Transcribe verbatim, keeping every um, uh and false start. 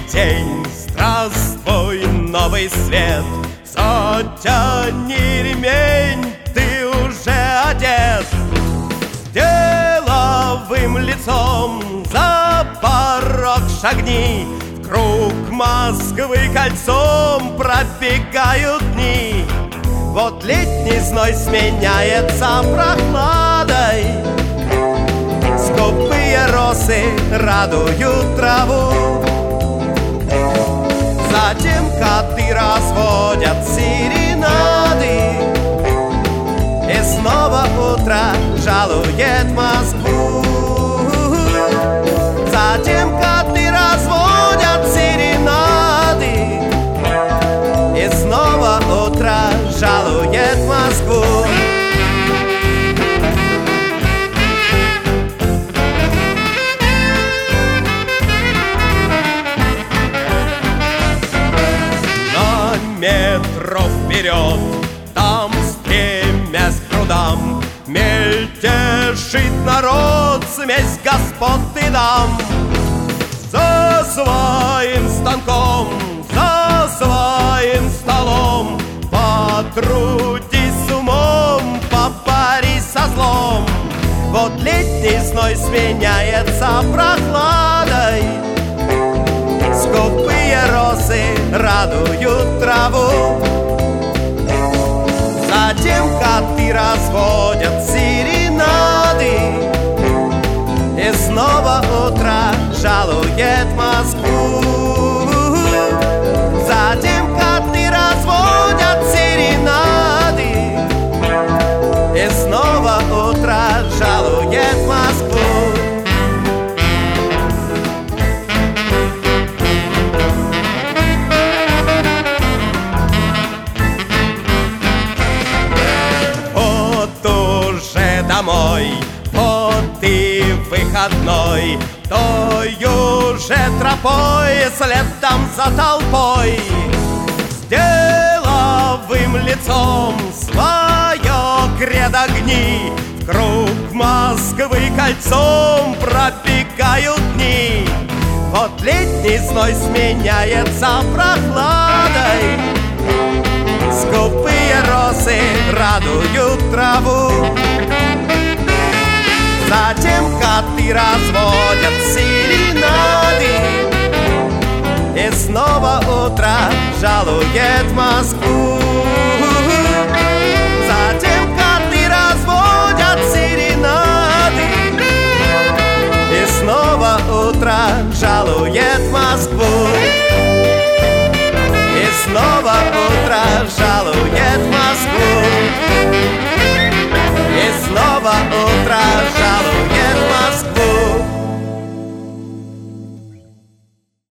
день, здравствуй, новый свет. Затяни ремень, ты уже одет. С деловым лицом за порог шагни. В круг Москвы кольцом пробегают дни. Вот летний зной сменяется прохладой. Скупые росы радуют траву. Затем коты разводят серенады, и снова утро жалует Москву. Затем коты разводят серенады, и снова утро жалует Москву. Метро вперед, там, стремясь к прудам, мельтешит народ, смесь господ и дам. За своим станком, за своим столом потрудись с умом, попарись со злом. Вот летний зной сменяется прохладой. Скупые росы радуют траву. Затем коты разводят серенады, и снова утро жалует Москву. Затем коты разводят серенады, и снова утро жалует Москву. Домой, вот и выходной, той же тропой, следом за толпой. С деловым лицом свое кредо гни. В круг Москвы кольцом пробегают дни. Вот летний зной сменяется прохладой. Скупые росы радуют траву. Затем коты разводят серенады, и снова утро жалует Москву.